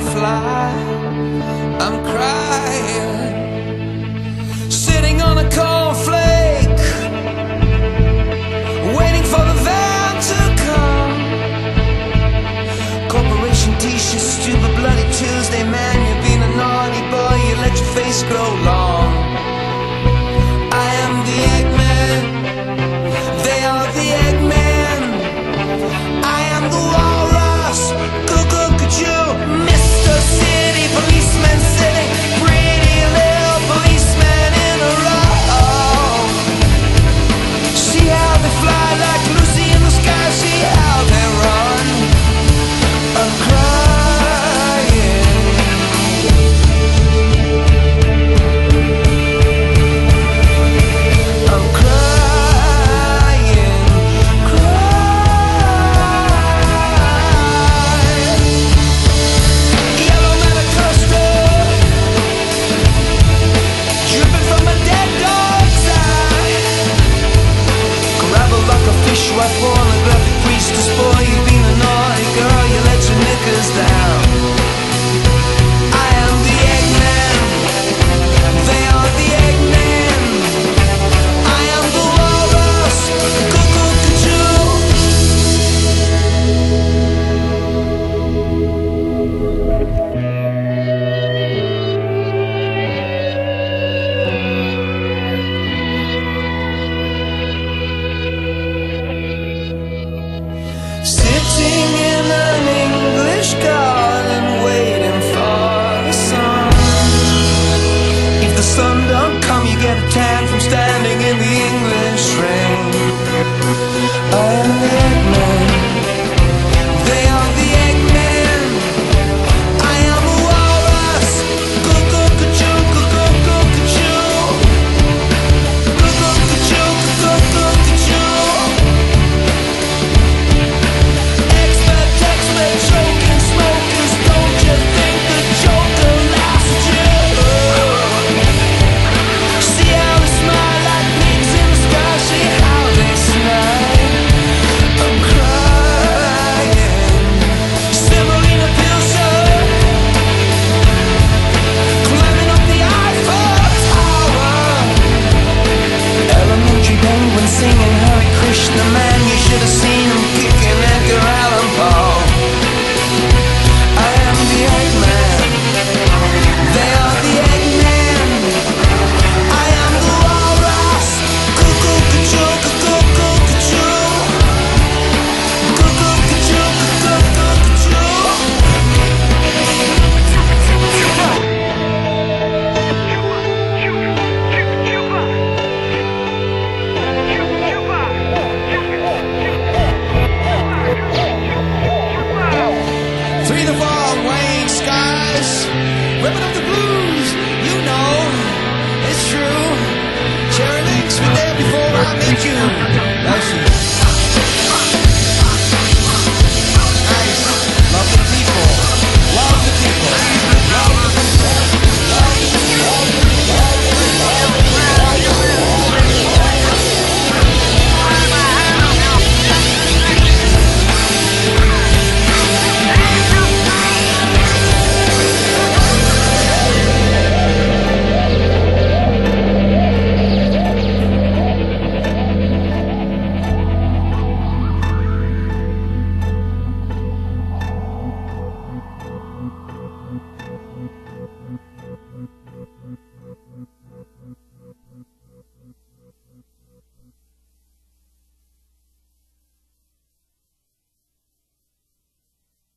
fly. I'm crying, sitting on a cornflake, waiting for the van to come. Corporation t-shirts, stupid bloody Tuesday, man. You've been a naughty boy, you let your face grow long. I am the Eggman, they are the Eggman. I am the walrus, cuckoo, could you, Mr. City Policeman, sitting pretty little policeman in a row. See how they fly like Lucy in the sky, see how they run. I'm crying, I'm crying, crying. Yellow matter custard dripping from a dead dog's eye. Gravel like a fish wife, pornographic priestess boy. You've been a naughty girl, you let your knickers down. I am the Eggman, they are the Eggman. I am the walrus, cuckoo, cuckoo. Sitting in an English garden, waiting for the sun. If the sun